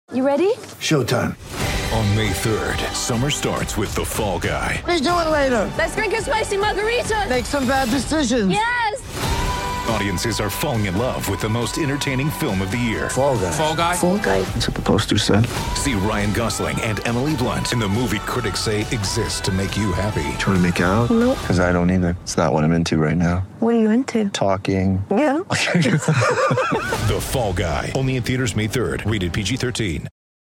You ready? Showtime. On May 3rd, summer starts with The Fall Guy. Let's do it later. Let's drink a spicy margarita. Make some bad decisions. Yes! Audiences are falling in love with the most entertaining film of the year. Fall Guy. Fall Guy? Fall Guy. That's what the poster said. See Ryan Gosling and Emily Blunt in the movie critics say exists to make you happy. Trying to make it out? Nope. Because I don't either. It's not what I'm into right now. What are you into? Talking. Yeah. The Fall Guy. Only in theaters May 3rd. Rated PG-13.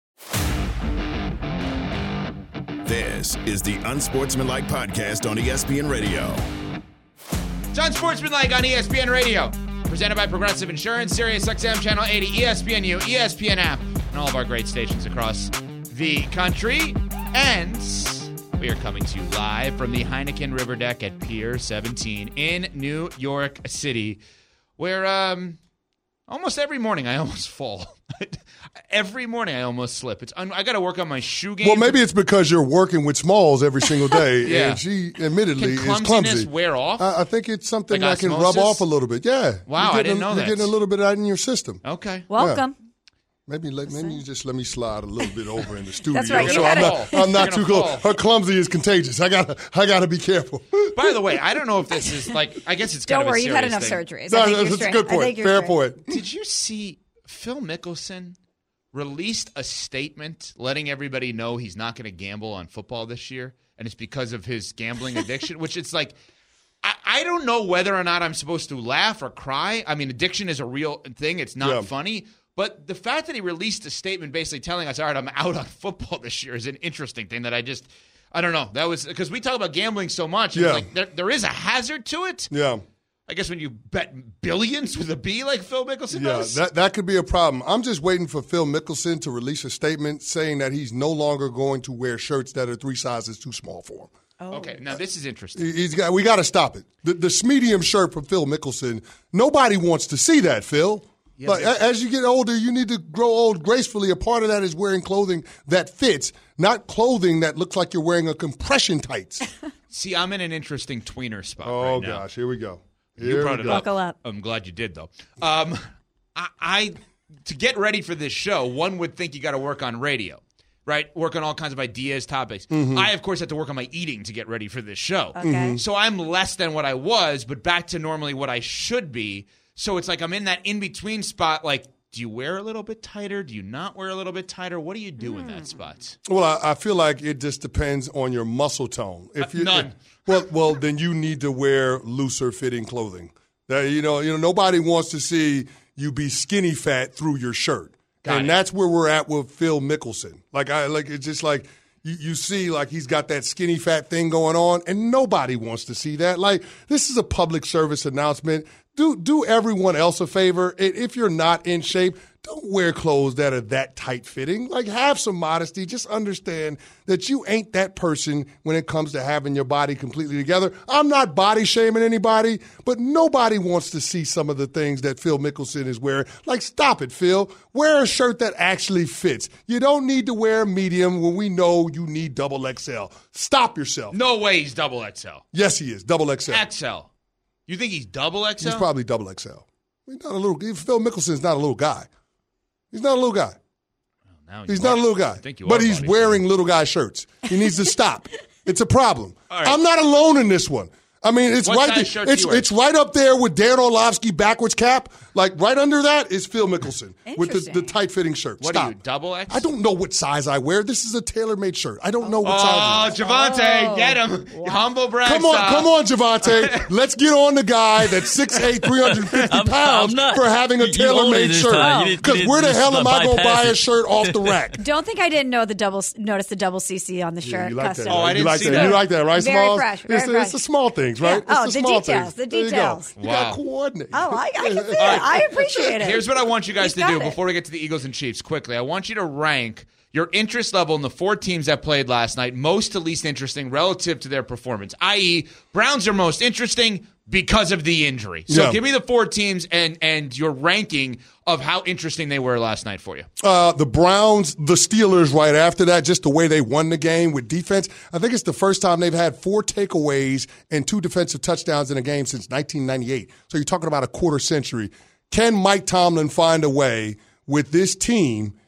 This is the Unsportsmanlike Podcast on ESPN Radio. It's Unsportsmanlike on ESPN Radio. Presented by Progressive Insurance, Sirius XM Channel 80, ESPNU, ESPN app, and all of our great stations across the country. And we are coming to you live from the Heineken River Deck at Pier 17 in New York City, where almost every morning I almost fall. Every morning I almost slip. I got to work on my shoe game. Well, maybe it's because you're working with Smalls every single day, Yeah. and she admittedly is clumsiness clumsy. wear off? I think it's something Like that can osmosis? rub off a little bit. Yeah. Wow, I didn't know that. You're getting a little bit out in your system. Okay. Welcome. Maybe you just let me slide a little bit over in the studio. That's right. So You're I'm gonna not fall. too You're close. gonna fall. Her clumsy is contagious. I gotta be careful. By the way, I don't know if this is like, I guess it's kind Don't of a worry, you've had serious enough thing. surgeries. No, I think you're that's a straight. good I point. think you're Fair straight. point. Did you see Phil Mickelson released a statement letting everybody know he's not going to gamble on football this year, and it's because of his gambling addiction, which it's like, I don't know whether or not I'm supposed to laugh or cry. I mean, addiction is a real thing. It's not funny. But the fact that he released a statement basically telling us, all right, I'm out on football this year is an interesting thing that I don't know. That was because we talk about gambling so much. Yeah. It's like there is a hazard to it. Yeah. I guess when you bet billions with a B like Phil Mickelson does. That could be a problem. I'm just waiting for Phil Mickelson to release a statement saying that he's no longer going to wear shirts that are 3 sizes too small for him. Okay, now this is interesting. We got to stop it. The medium shirt for Phil Mickelson, nobody wants to see that, Phil. Yeah, Like, as you get older, you need to grow old gracefully. A part of that is wearing clothing that fits, not clothing that looks like you're wearing a compression tights. See, I'm in an interesting tweener spot Oh, right now. gosh, here we go. You brought it up. Buckle up. I'm glad you did, though. I to get ready for this show, one would think you got to work on radio, right? Work on all kinds of ideas, topics. I, of course, had to work on my eating to get ready for this show. Okay. So I'm less than what I was, but back to normally what I should be. So it's like I'm in that in-between spot, like, do you wear a little bit tighter? Do you not wear a little bit tighter? What do you do in that spot? Well, I feel like it just depends on your muscle tone. None. Well, then you need to wear looser fitting clothing. You know, nobody wants to see you be skinny fat through your shirt, and that's where we're at with Phil Mickelson. It's just like you see, like he's got that skinny fat thing going on, and nobody wants to see that. Like, this is a public service announcement. Do everyone else a favor. If you're not in shape, don't wear clothes that are that tight fitting. Like, have some modesty. Just understand that you ain't that person when it comes to having your body completely together. I'm not body shaming anybody, but nobody wants to see some of the things that Phil Mickelson is wearing. Like, stop it, Phil. Wear a shirt that actually fits. You don't need to wear a medium when we know you need double XL. Stop yourself. No way he's double XL. Yes, he is. Double XL. XL. You think he's double XL? He's probably double XL. He's not a little. Phil Mickelson's not a little guy. He's not a little guy. He's not a little guy. But he's wearing little guy shirts. He needs to stop. It's a problem. Right. I'm not alone in this one. I mean, it's What right. size shirt do you wear? It's right up there with Dan Orlovsky backwards cap. Like right under that is Phil Mickelson with the Interesting. tight fitting shirt. What Stop. are you, double X? I don't know what size I wear. This is a tailor-made shirt. I don't know what size. Oh, Javante, get him. Humble brag Come on, style. Javante. Let's get on the guy that's 6'8", 350 pounds for having a tailor-made shirt. Because where the hell am I going to buy a shirt off the rack? Don't think I didn't notice the double CC on the shirt. You like custom. that? Oh, I You didn't like see that. that. You like that, right, Very Smalls? fresh, very fresh. It's the small things, right? Yeah. Oh, It's the small details, things. the There you go. details. You Wow. got to coordinate. Oh, I can see it. I appreciate it. Here's what I want you guys He's to got do it. before we get to the Eagles and Chiefs quickly. I want you to rank your interest level in the 4 teams that played last night, most to least interesting relative to their performance, i.e., Browns are most interesting because of the injury. So Yeah. give me the 4 teams and your ranking of how interesting they were last night for you. The Browns, the Steelers right after that, just the way they won the game with defense. I think it's the first time they've had 4 takeaways and 2 defensive touchdowns in a game since 1998. So you're talking about a quarter century. Can Mike Tomlin find a way with this team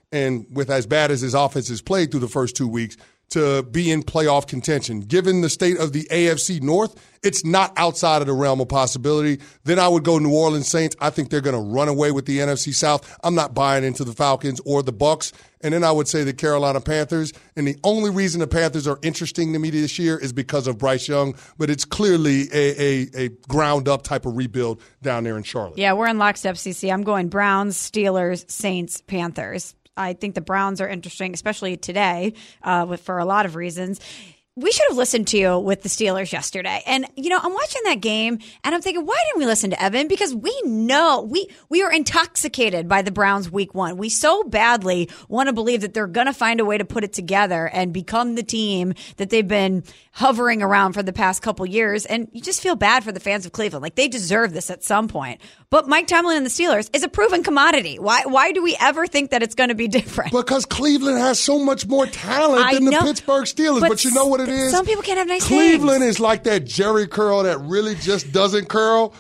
and with as bad as his offense has played through the first 2 weeks, to be in playoff contention. Given the state of the AFC North, it's not outside of the realm of possibility. Then I would go New Orleans Saints. I think they're going to run away with the NFC South. I'm not buying into the Falcons or the Bucs. And then I would say the Carolina Panthers. And the only reason the Panthers are interesting to me this year is because of Bryce Young. But it's clearly a ground-up type of rebuild down there in Charlotte. Yeah, we're in lockstep, CC. I'm going Browns, Steelers, Saints, Panthers. I think the Browns are interesting, especially today, for a lot of reasons. We should have listened to you with the Steelers yesterday. And, I'm watching that game, and I'm thinking, why didn't we listen to Evan? Because we know we are intoxicated by the Browns week 1. We so badly want to believe that they're going to find a way to put it together and become the team that they've been hovering around for the past couple years. And you just feel bad for the fans of Cleveland. Like, they deserve this at some point. But Mike Tomlin and the Steelers is a proven commodity. Why do we ever think that it's going to be different? Because Cleveland has so much more talent than the Pittsburgh Steelers. But you know what it is? Some people can't have nice Cleveland things. Is like that Jerry curl that really just doesn't curl.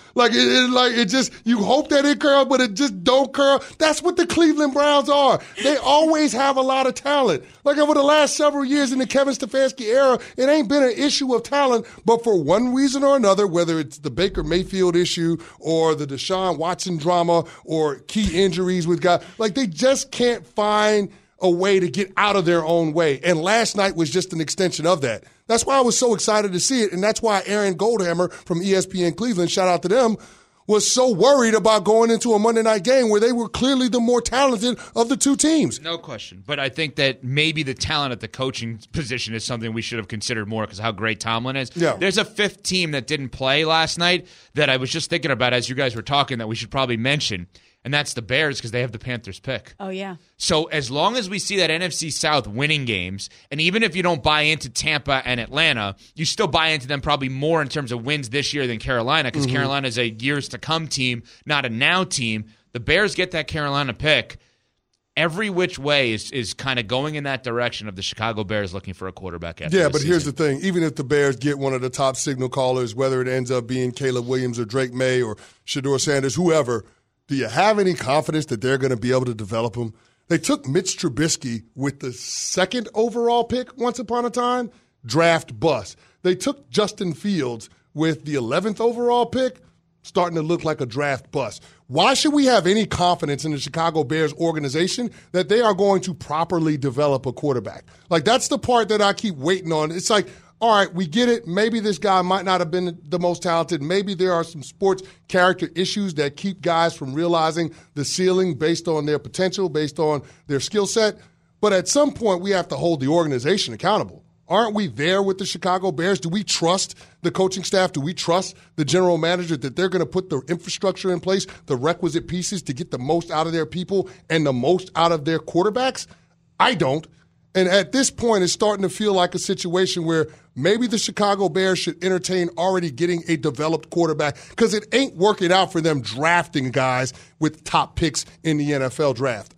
You hope that it curl, but it just don't curl. That's what the Cleveland Browns are. They always have a lot of talent. Like over the last several years in the Kevin Stefanski era, it ain't been an issue of talent, but for one reason or another, whether it's the Baker Mayfield issue or the Deshaun Watson drama or key injuries with guys, they just can't find a way to get out of their own way. And last night was just an extension of that. That's why I was so excited to see it. And that's why Aaron Goldhammer from ESPN Cleveland, shout out to them, was so worried about going into a Monday night game where they were clearly the more talented of the two teams. No question. But I think that maybe the talent at the coaching position is something we should have considered more because of how great Tomlin is. Yeah. There's a fifth team that didn't play last night that I was just thinking about as you guys were talking that we should probably mention. And that's the Bears because they have the Panthers pick. Oh, yeah. So as long as we see that NFC South winning games, and even if you don't buy into Tampa and Atlanta, you still buy into them probably more in terms of wins this year than Carolina because Carolina is a years-to-come team, not a now team. The Bears get that Carolina pick. Every which way is kind of going in that direction of the Chicago Bears looking for a quarterback after but season. Here's the thing. Even if the Bears get one of the top signal callers, whether it ends up being Caleb Williams or Drake May or Shedeur Sanders, whoever, do you have any confidence that they're going to be able to develop him? They took Mitch Trubisky with the 2nd overall pick once upon a time, draft bust. They took Justin Fields with the 11th overall pick, starting to look like a draft bust. Why should we have any confidence in the Chicago Bears organization that they are going to properly develop a quarterback? That's the part that I keep waiting on. It's like, all right, we get it. Maybe this guy might not have been the most talented. Maybe there are some sports character issues that keep guys from realizing the ceiling based on their potential, based on their skill set. But at some point, we have to hold the organization accountable. Aren't we there with the Chicago Bears? Do we trust the coaching staff? Do we trust the general manager that they're going to put the infrastructure in place, the requisite pieces to get the most out of their people and the most out of their quarterbacks? I don't. And at this point, it's starting to feel like a situation where maybe the Chicago Bears should entertain already getting a developed quarterback because it ain't working out for them drafting guys with top picks in the NFL draft.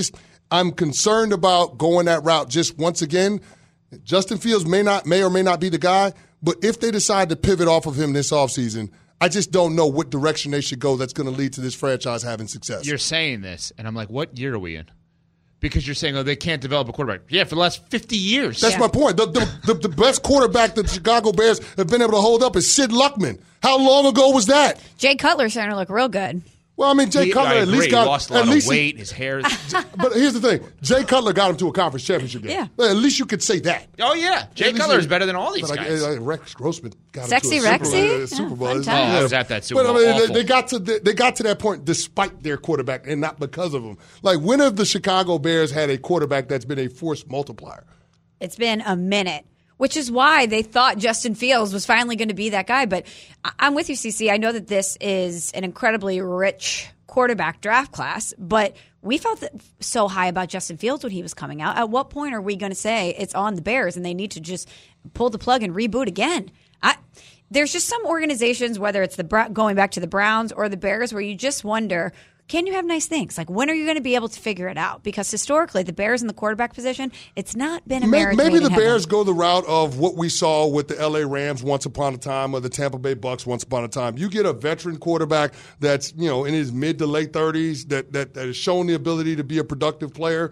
I'm concerned about going that route just once again. Justin Fields may or may not be the guy, but if they decide to pivot off of him this offseason, I just don't know what direction they should go that's going to lead to this franchise having success. You're saying this, and I'm like, what year are we in? Because you're saying, they can't develop a quarterback. Yeah, for the last 50 years. That's my point. The best quarterback that the Chicago Bears have been able to hold up is Sid Luckman. How long ago was that? Jay Cutler's starting to look real good. Well, I mean, Jay Cutler at least got he lost a lot of weight. His hair. But here's the thing: Jay Cutler got him to a conference championship game. Yeah. Well, at least you could say that. Oh yeah, Jay Cutler is better than all these guys. Rex Grossman got Sexy him to a Rexy? Super Bowl. I was at that Super Bowl. But I mean, Awful. they got to that point despite their quarterback and not because of him. Like, when have the Chicago Bears had a quarterback that's been a force multiplier? It's been a minute. Which is why they thought Justin Fields was finally going to be that guy. But I'm with you, CC. I know that this is an incredibly rich quarterback draft class, but we felt so high about Justin Fields when he was coming out. At what point are we going to say it's on the Bears and they need to just pull the plug and reboot again? There's just some organizations, whether it's going back to the Browns or the Bears, where you just wonder, can you have nice things? Like, when are you going to be able to figure it out? Because historically, the Bears in the quarterback position, it's not been a marriage Maybe the made in Bears heaven. go the route of what we saw with the L.A. Rams once upon a time or the Tampa Bay Bucks once upon a time. You get a veteran quarterback that's, in his mid to late 30s that has shown the ability to be a productive player,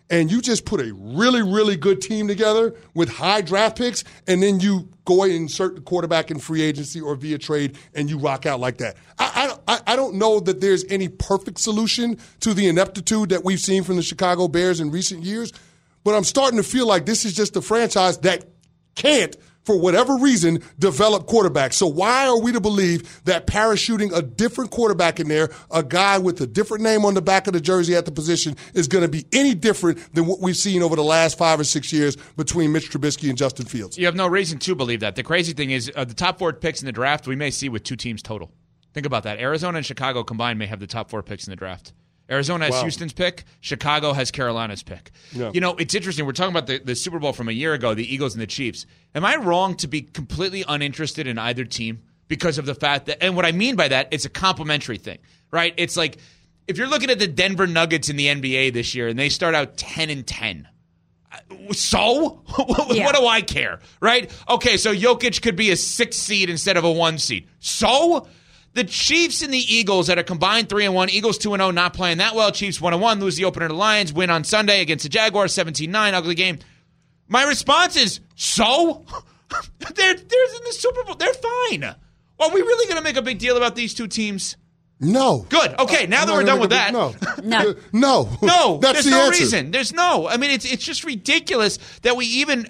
and you just put a really, really good team together with high draft picks, and then you go and insert the quarterback in free agency or via trade, and you rock out like that. I don't know that there's any perfect solution to the ineptitude that we've seen from the Chicago Bears in recent years, but I'm starting to feel like this is just a franchise that can't, for whatever reason, develop quarterbacks. So why are we to believe that parachuting a different quarterback in there, a guy with a different name on the back of the jersey at the position, is going to be any different than what we've seen over the last 5 or 6 years between Mitch Trubisky and Justin Fields? You have no reason to believe that. The crazy thing is the top 4 picks in the draft we may see with 2 teams total. Think about that. Arizona and Chicago combined may have the top 4 picks in the draft. Arizona has Houston's pick. Chicago has Carolina's pick. Yeah. You know, it's interesting. We're talking about the Super Bowl from a year ago, the Eagles and the Chiefs. Am I wrong to be completely uninterested in either team because of the fact that, and what I mean by that, it's a complimentary thing, right? It's like if you're looking at the Denver Nuggets in the NBA this year and they start out 10-10. So? What do I care, right? Okay, so Jokic could be a 6 seed instead of a 1 seed. So? The Chiefs and the Eagles at a combined 3-1. Eagles 2-0, not playing that well. Chiefs 1-1, lose the opener to the Lions, win on Sunday against the Jaguars, 17-9, ugly game. My response is, so? They're in the Super Bowl. They're fine. Are we really going to make a big deal about these 2 teams? No. Good. Okay, now that we're done with that. No. No. That's there's the no answer. reason. There's no. I mean, it's just ridiculous that we even,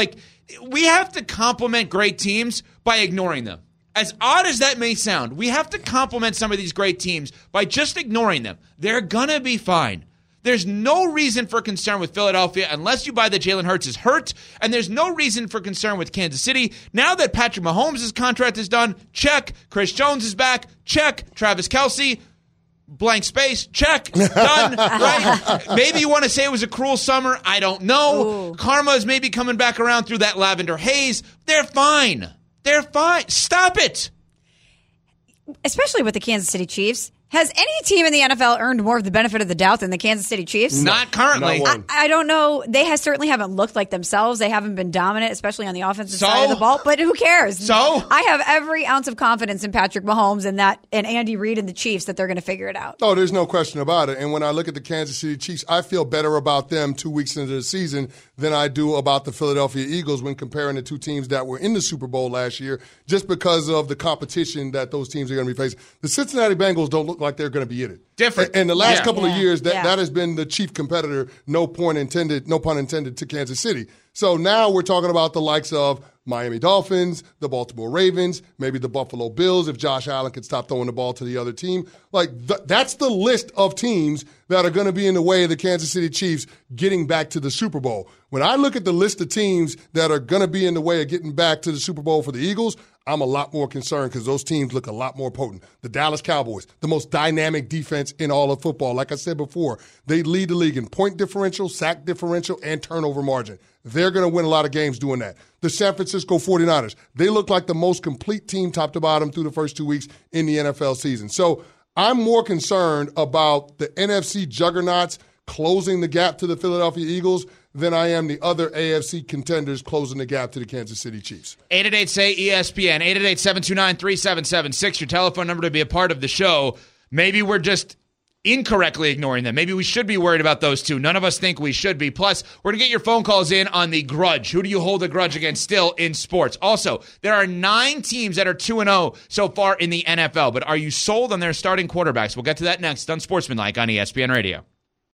we have to compliment great teams by ignoring them. As odd as that may sound, we have to compliment some of these great teams by just ignoring them. They're going to be fine. There's no reason for concern with Philadelphia unless you buy that Jalen Hurts is hurt, and there's no reason for concern with Kansas City. Now that Patrick Mahomes' contract is done, check. Chris Jones is back, check. Travis Kelce, blank space, check. Done, right? Maybe you want to say it was a cruel summer. I don't know. Ooh. Karma is maybe coming back around through that lavender haze. They're fine. They're fine. Stop it. Especially with the Kansas City Chiefs. Has any team in the NFL earned more of the benefit of the doubt than the Kansas City Chiefs? Not currently. I don't know. They certainly haven't looked like themselves. They haven't been dominant, especially on the offensive side of the ball. But who cares? So? I have every ounce of confidence in Patrick Mahomes and Andy Reid and the Chiefs that they're going to figure it out. Oh, there's no question about it. And when I look at the Kansas City Chiefs, I feel better about them 2 weeks into the season than I do about the Philadelphia Eagles when comparing the 2 teams that were in the Super Bowl last year, just because of the competition that those teams are going to be facing. The Cincinnati Bengals don't look like they're going to be in it. Different. And the last couple of years, that has been the chief competitor, no pun intended, to Kansas City. So now we're talking about the likes of Miami Dolphins, the Baltimore Ravens, maybe the Buffalo Bills if Josh Allen could stop throwing the ball to the other team. That's the list of teams that are going to be in the way of the Kansas City Chiefs getting back to the Super Bowl. When I look at the list of teams that are going to be in the way of getting back to the Super Bowl for the Eagles, I'm a lot more concerned because those teams look a lot more potent. The Dallas Cowboys, the most dynamic defense in all of football. Like I said before, they lead the league in point differential, sack differential, and turnover margin. They're going to win a lot of games doing that. The San Francisco 49ers, they look like the most complete team top to bottom through the first 2 weeks in the NFL season. So I'm more concerned about the NFC juggernauts closing the gap to the Philadelphia Eagles than I am the other AFC contenders closing the gap to the Kansas City Chiefs. 888-SAY-ESPN, 888-729-3776, your telephone number to be a part of the show. Maybe we're just incorrectly ignoring them. Maybe we should be worried about those 2. None of us think we should be. Plus, we're going to get your phone calls in on the grudge. Who do you hold a grudge against still in sports? Also, there are 9 teams that are 2-0 so far in the NFL, but are you sold on their starting quarterbacks? We'll get to that next on Sportsmanlike on ESPN Radio.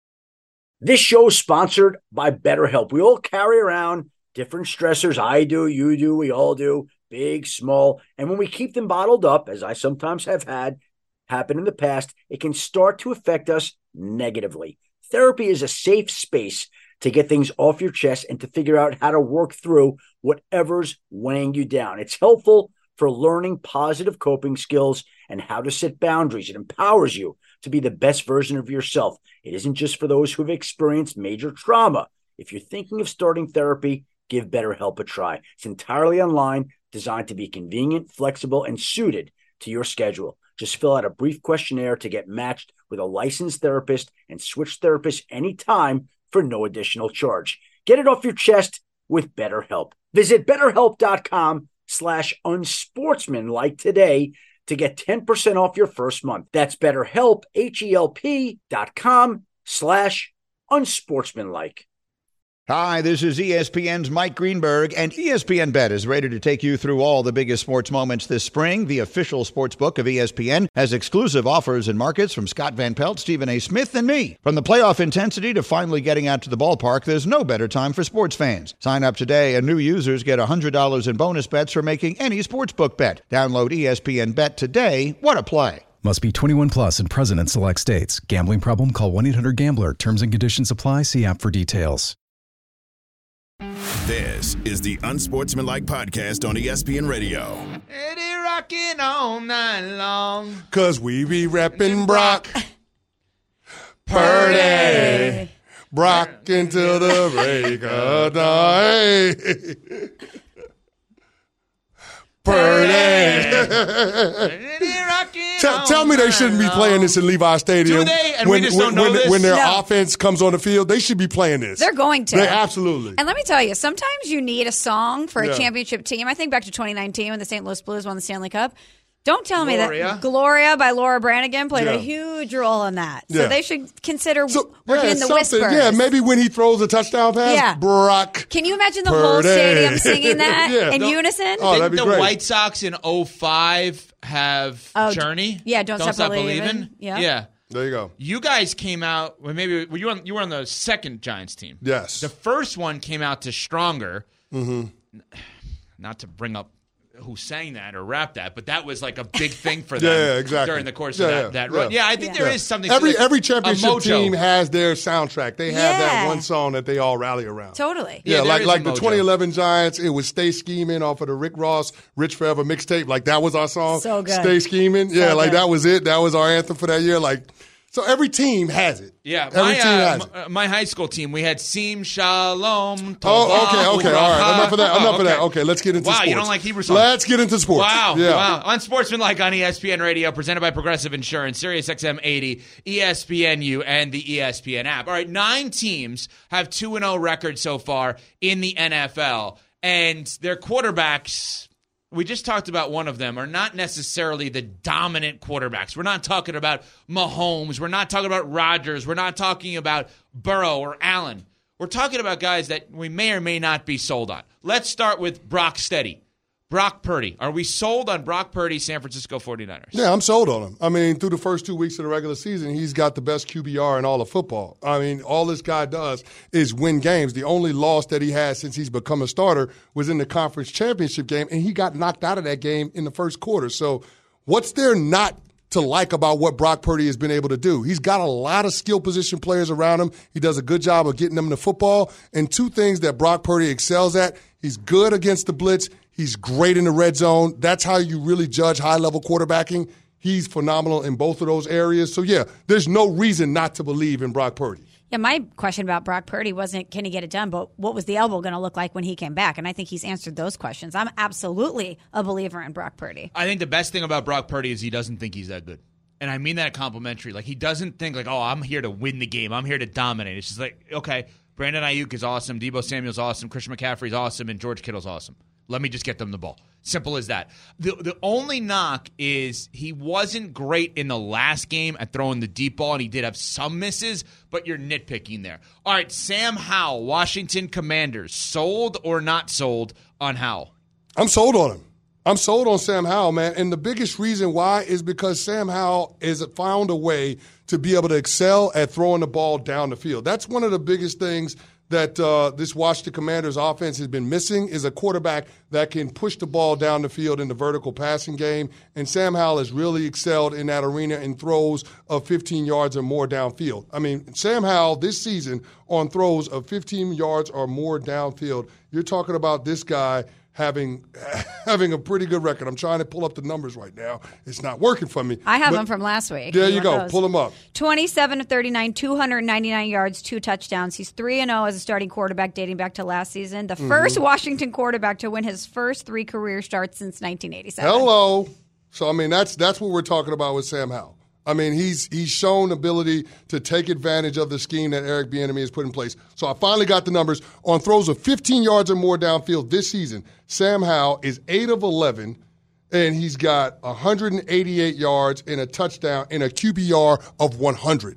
This show is sponsored by BetterHelp. We all carry around different stressors. I do, you do, we all do, big, small. And when we keep them bottled up, as I sometimes have had happen in the past, it can start to affect us negatively. Therapy is a safe space to get things off your chest and to figure out how to work through whatever's weighing you down. It's helpful for learning positive coping skills and how to set boundaries. It empowers you to be the best version of yourself. It isn't just for those who have experienced major trauma. If you're thinking of starting therapy, give BetterHelp a try. It's entirely online, designed to be convenient, flexible, and suited to your schedule. Just fill out a brief questionnaire to get matched with a licensed therapist and switch therapists anytime for no additional charge. Get it off your chest with BetterHelp. Visit BetterHelp.com/unsportsmanlike today to get 10% off your first month. That's BetterHelp, HELP.com/ unsportsmanlike. Hi, this is ESPN's Mike Greenberg, and ESPN Bet is ready to take you through all the biggest sports moments this spring. The official sports book of ESPN has exclusive offers and markets from Scott Van Pelt, Stephen A. Smith, and me. From the playoff intensity to finally getting out to the ballpark, there's no better time for sports fans. Sign up today, and new users get $100 in bonus bets for making any sportsbook bet. Download ESPN Bet today. What a play. Must be 21 plus and present in select states. Gambling problem? Call 1-800-GAMBLER. Terms and conditions apply. See app for details. This is the Unsportsmanlike Podcast on ESPN Radio. Eddie rocking all night long. 'Cause we be repping Brock Purdy. Brock until the break of dawn. Purdy. Tell me they shouldn't be playing this in Levi Stadium. Do they? And we just don't know this? When their No. offense comes on the field, they should be playing this. They're going to. They absolutely. And let me tell you, sometimes you need a song for Yeah. a championship team. I think back to 2019 when the St. Louis Blues won the Stanley Cup. Don't tell me that Gloria by Laura Branigan played a huge role in that. So Yeah. they should consider working in the whispers. Yeah, maybe when he throws a touchdown pass, Yeah. Brock. Can you imagine the whole Purdy. stadium singing that Yeah. in unison? Oh, that'd Didn't be the great. White Sox in 2005 have Journey? Yeah, Don't Stop Believin'. Yeah. There you go. You guys came out. Well, maybe you were on the second Giants team. Yes. The first one came out to Stronger. Mm-hmm. Not to bring up who sang that or rapped that, but that was like a big thing for them Yeah, exactly. during the course of that run. Yeah, I think there is something. Every championship a mojo. team has their soundtrack. They have that Yeah. one song that they all rally around. Totally. Yeah, there like is like a the mojo. 2011 Giants, it was "Stay Scheming" off of the Rick Ross "Rich Forever" mixtape. Like that was our song. So good. "Stay Scheming." Yeah, So like good. that was it. That was our anthem for that year. Like, so every team has it. Yeah, every team has it. my high school team, we had Sim Shalom. Oh, okay, all right. Enough of that. Oh, Enough of that. okay. Okay, let's get into wow, sports. you don't like Hebrew songs? Let's get into sports. Wow, Yeah. wow. Unsportsmanlike on ESPN Radio, presented by Progressive Insurance, Sirius XM 80, ESPNU, and the ESPN app. All right, 9 teams have 2-0 records so far in the NFL, and their quarterbacks, we just talked about one of them, are not necessarily the dominant quarterbacks. We're not talking about Mahomes. We're not talking about Rodgers. We're not talking about Burrow or Allen. We're talking about guys that we may or may not be sold on. Let's start with Brock Purdy. Are we sold on Brock Purdy, San Francisco 49ers? Yeah, I'm sold on him. I mean, through the first 2 weeks of the regular season, he's got the best QBR in all of football. I mean, all this guy does is win games. The only loss that he has since he's become a starter was in the conference championship game, and he got knocked out of that game in the first quarter. So what's there not to like about what Brock Purdy has been able to do? He's got a lot of skill position players around him. He does a good job of getting them the football. And 2 things that Brock Purdy excels at, he's good against the blitz. He's great in the red zone. That's how you really judge high-level quarterbacking. He's phenomenal in both of those areas. So, yeah, there's no reason not to believe in Brock Purdy. Yeah, my question about Brock Purdy wasn't can he get it done, but what was the elbow going to look like when he came back? And I think he's answered those questions. I'm absolutely a believer in Brock Purdy. I think the best thing about Brock Purdy is he doesn't think he's that good. And I mean that complimentary. Like, he doesn't think, like, oh, I'm here to win the game. I'm here to dominate. It's just like, okay, Brandon Ayuk is awesome. Deebo Samuel's awesome. Christian McCaffrey's awesome. And George Kittle's awesome. Let me just get them the ball. Simple as that. The only knock is he wasn't great in the last game at throwing the deep ball, and he did have some misses, but you're nitpicking there. All right, Sam Howell, Washington Commanders. Sold or not sold on Howell? I'm sold on him. I'm sold on Sam Howell, man. And the biggest reason why is because Sam Howell has found a way to be able to excel at throwing the ball down the field. That's one of the biggest things that this Washington Commanders offense has been missing, is a quarterback that can push the ball down the field in the vertical passing game. And Sam Howell has really excelled in that arena in throws of 15 yards or more downfield. I mean, Sam Howell this season on throws of 15 yards or more downfield, you're talking about this guy having a pretty good record. I'm trying to pull up the numbers right now. It's not working for me. I have them from last week. There you go. Pull them up. 27 of 39, 299 yards, 2 touchdowns. He's 3-0 as a starting quarterback dating back to last season. The first Washington quarterback to win his first 3 career starts since 1987. Hello. So, I mean, that's what we're talking about with Sam Howell. I mean, he's shown ability to take advantage of the scheme that Eric Bieniemy has put in place. So I finally got the numbers. On throws of 15 yards or more downfield this season, Sam Howell is 8 of 11, and he's got 188 yards and a touchdown and a QBR of 100.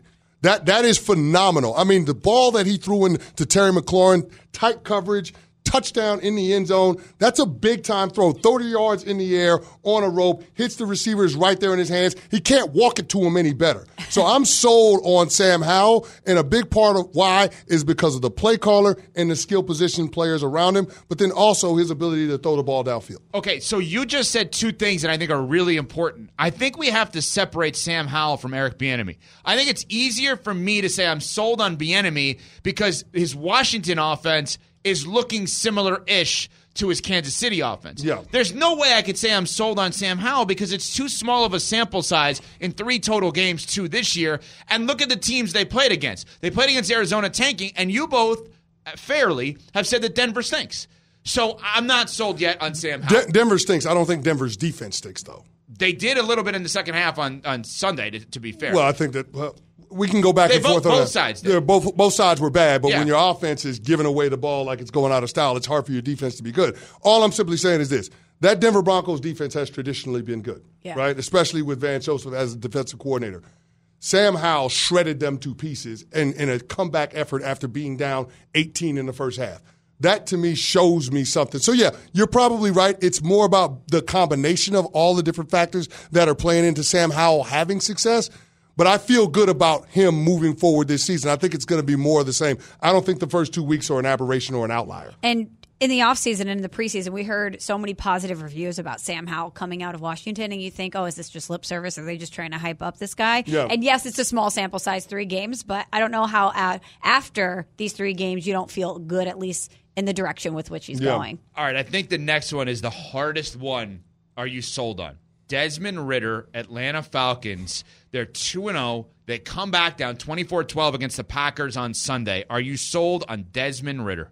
That is phenomenal. I mean, the ball that he threw in to Terry McLaurin, tight coverage, touchdown in the end zone. That's a big-time throw. 30 yards in the air on a rope, hits the receivers right there in his hands. He can't walk it to him any better. So I'm sold on Sam Howell, and a big part of why is because of the play caller and the skill position players around him, but then also his ability to throw the ball downfield. Okay, so you just said two things that I think are really important. I think we have to separate Sam Howell from Eric Bieniemy. I think it's easier for me to say I'm sold on Bieniemy because his Washington offense is looking similar-ish to his Kansas City offense. Yeah. There's no way I could say I'm sold on Sam Howell because it's too small of a sample size in 3 total games, 2 this year. And look at the teams they played against. They played against Arizona tanking, and you both, fairly, have said that Denver stinks. So I'm not sold yet on Sam Howell. Denver stinks. I don't think Denver's defense stinks, though. They did a little bit in the second half on Sunday, to be fair. Well, I think that... we can go back and forth on that. Both sides did. Both sides were bad, but when your offense is giving away the ball like it's going out of style, it's hard for your defense to be good. All I'm simply saying is this. That Denver Broncos defense has traditionally been good, right? Especially with Vance Joseph as a defensive coordinator. Sam Howell shredded them to pieces in a comeback effort after being down 18 in the first half. That, to me, shows me something. So, yeah, you're probably right. It's more about the combination of all the different factors that are playing into Sam Howell having success. But I feel good about him moving forward this season. I think it's going to be more of the same. I don't think the first 2 weeks are an aberration or an outlier. And in the offseason and in the preseason, we heard so many positive reviews about Sam Howell coming out of Washington, and you think, oh, is this just lip service? Are they just trying to hype up this guy? Yeah. And yes, it's a small sample size, 3 games, but I don't know how after these 3 games you don't feel good, at least in the direction with which he's going. All right, I think the next one is the hardest one. Are you sold on? Desmond Ridder, Atlanta Falcons. They're 2-0. They come back down 24-12 against the Packers on Sunday. Are you sold on Desmond Ridder?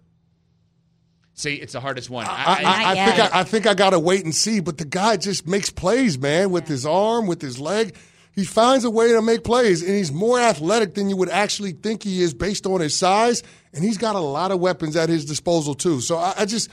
See, it's the hardest one. I think I got to wait and see, but the guy just makes plays, man, with his arm, with his leg. He finds a way to make plays, and he's more athletic than you would actually think he is based on his size, and he's got a lot of weapons at his disposal too. So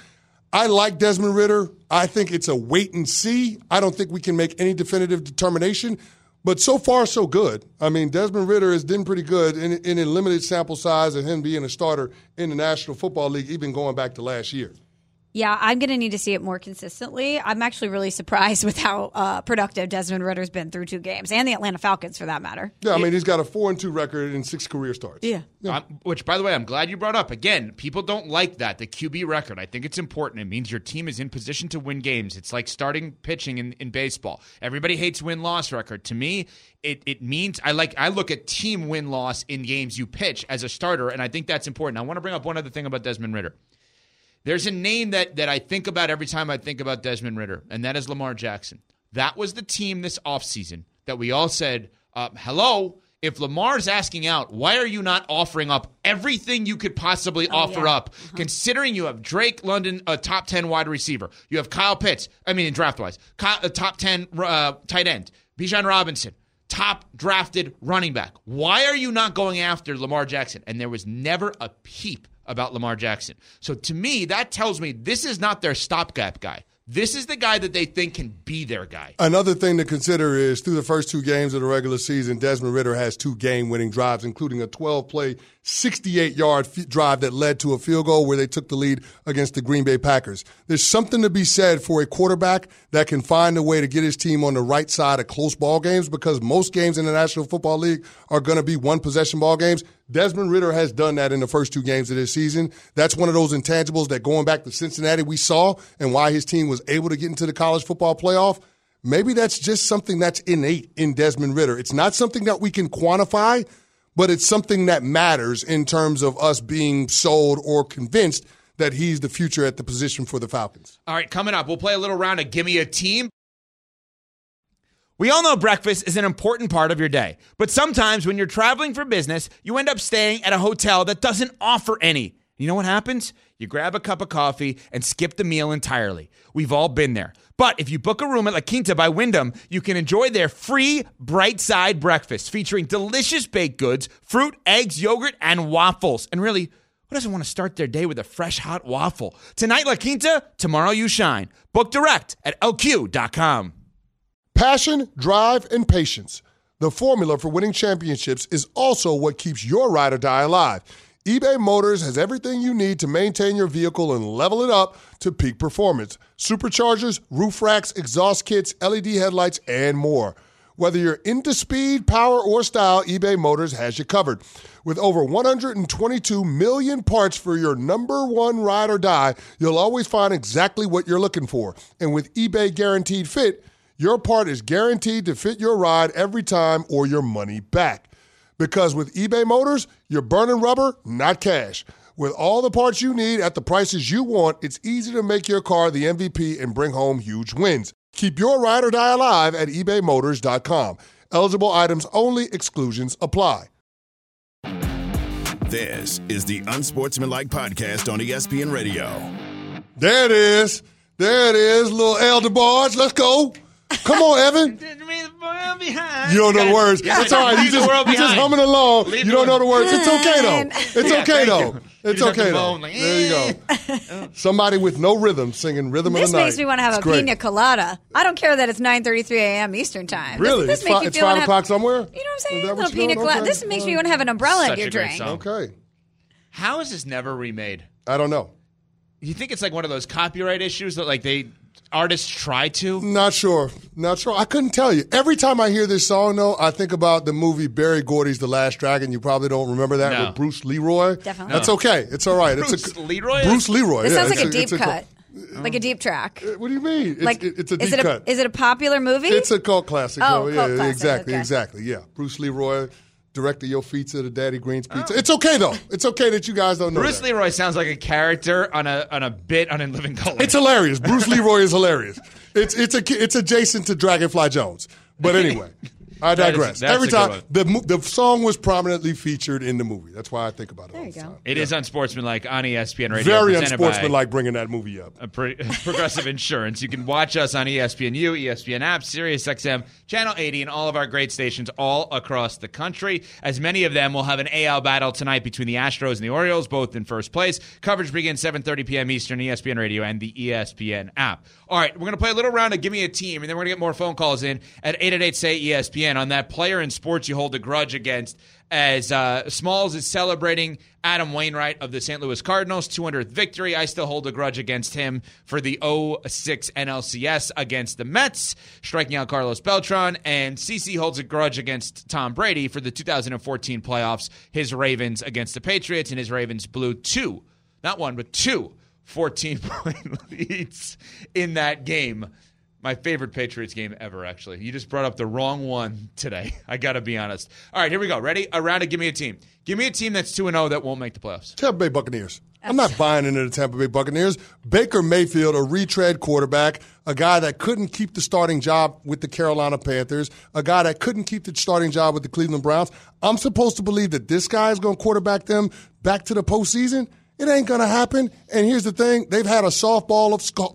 I like Desmond Ridder. I think it's a wait and see. I don't think we can make any definitive determination. But so far, so good. I mean, Desmond Ridder has been pretty good in a limited sample size of him being a starter in the National Football League, even going back to last year. Yeah, I'm going to need to see it more consistently. I'm actually really surprised with how productive Desmond Ridder's been through 2 games, and the Atlanta Falcons for that matter. Yeah, I mean, he's got a 4-2 record in 6 career starts. Yeah. Which, by the way, I'm glad you brought up. Again, people don't like that, the QB record. I think it's important. It means your team is in position to win games. It's like starting pitching in baseball. Everybody hates win-loss record. To me, it means I look at team win-loss in games you pitch as a starter, and I think that's important. I want to bring up one other thing about Desmond Ridder. There's a name that I think about every time I think about Desmond Ridder, and that is Lamar Jackson. That was the team this offseason that we all said, hello, if Lamar's asking out, why are you not offering up everything you could possibly offer up, considering you have Drake London, a top 10 wide receiver. You have Kyle Pitts, draft-wise, a top 10 tight end, Bijan Robinson, top drafted running back. Why are you not going after Lamar Jackson? And there was never a peep about Lamar Jackson. So to me, that tells me this is not their stopgap guy. This is the guy that they think can be their guy. Another thing to consider is through the first 2 games of the regular season, Desmond Ridder has 2 game-winning drives, including a 12-play, 68-yard drive that led to a field goal where they took the lead against the Green Bay Packers. There's something to be said for a quarterback that can find a way to get his team on the right side of close ball games, because most games in the National Football League are going to be one-possession ball games. Desmond Ridder has done that in the first 2 games of this season. That's one of those intangibles that going back to Cincinnati we saw, and why his team was able to get into the college football playoff. Maybe that's just something that's innate in Desmond Ridder. It's not something that we can quantify, but it's something that matters in terms of us being sold or convinced that he's the future at the position for the Falcons. All right, coming up, we'll play a little round of Give Me a Team. We all know breakfast is an important part of your day, but sometimes when you're traveling for business, you end up staying at a hotel that doesn't offer any. You know what happens? You grab a cup of coffee and skip the meal entirely. We've all been there. But if you book a room at La Quinta by Wyndham, you can enjoy their free Bright Side breakfast featuring delicious baked goods, fruit, eggs, yogurt, and waffles. And really, who doesn't want to start their day with a fresh, hot waffle? Tonight, La Quinta, tomorrow you shine. Book direct at LQ.com. Passion, drive, and patience. The formula for winning championships is also what keeps your ride or die alive. eBay Motors has everything you need to maintain your vehicle and level it up to peak performance. Superchargers, roof racks, exhaust kits, LED headlights, and more. Whether you're into speed, power, or style, eBay Motors has you covered. With over 122 million parts for your number one ride or die, you'll always find exactly what you're looking for. And with eBay Guaranteed Fit, your part is guaranteed to fit your ride every time or your money back. Because with eBay Motors, you're burning rubber, not cash. With all the parts you need at the prices you want, it's easy to make your car the MVP and bring home huge wins. Keep your ride or die alive at ebaymotors.com. Eligible items only. Exclusions apply. This is the Unsportsmanlike Podcast on ESPN Radio. There it is. There it is. Little Elder Barge. Let's go. Come on, Evan. You don't know the words. It's all right. You just humming along. You don't know the words. It's okay, though. It's okay, though. It's okay, though. There you go. Somebody with no rhythm singing Rhythm of the Night. This makes me want to have a pina colada. I don't care that it's 9:33 a.m. Eastern time. Really? This it's 5 o'clock somewhere? You know what I'm saying? A little pina colada. This makes me want to have an umbrella in your drink. Okay. How is this never remade? I don't know. You think it's like one of those copyright issues that like artists try to? Not sure. I couldn't tell you. Every time I hear this song, though, I think about the movie Barry Gordy's The Last Dragon. You probably don't remember that with Bruce Leroy. Definitely. That's okay. It's all right. Leroy? Bruce Leroy. It sounds like a deep cut. Like a deep track. What do you mean? It's a deep cut. Is it a popular movie? It's a cult classic. Oh, cult Exactly. classic. Okay. Yeah. Bruce Leroy. Director Your Pizza to Daddy Green's Pizza. It's okay, though. It's okay that you guys don't know Bruce Leroy sounds like a character on a bit on In Living Color. It's hilarious. Bruce Leroy is hilarious. It's adjacent to Dragonfly Jones. But anyway, I digress. That's Every a time good the song was prominently featured in the movie. That's why I think about it all the time. It is Unsportsmanlike on ESPN Radio. Very unsportsmanlike bringing that movie up. Progressive Insurance. You can watch us on ESPNU, ESPN app, SiriusXM, Channel 80, and all of our great stations all across the country. As many of them will have an AL battle tonight between the Astros and the Orioles, both in first place. Coverage begins 7:30 p.m. Eastern, ESPN Radio, and the ESPN app. All right, we're going to play a little round of Give Me a Team, and then we're going to get more phone calls in at 888-SAY-ESPN on that player in sports you hold a grudge against, as Smalls is celebrating Adam Wainwright of the St. Louis Cardinals' 200th victory. I still hold a grudge against him for the 0-6 NLCS against the Mets, striking out Carlos Beltran. And CC holds a grudge against Tom Brady for the 2014 playoffs, his Ravens against the Patriots, and his Ravens blew two 14-point leads in that game. My favorite Patriots game ever, actually. You just brought up the wrong one today. I got to be honest. All right, here we go. Ready? A round of Give Me a Team. Give me a team that's 2-0 that won't make the playoffs. Tampa Bay Buccaneers. I'm not buying into the Tampa Bay Buccaneers. Baker Mayfield, a retread quarterback, a guy that couldn't keep the starting job with the Carolina Panthers, a guy that couldn't keep the starting job with the Cleveland Browns. I'm supposed to believe that this guy is going to quarterback them back to the postseason? It ain't going to happen. And here's the thing. They've had a softball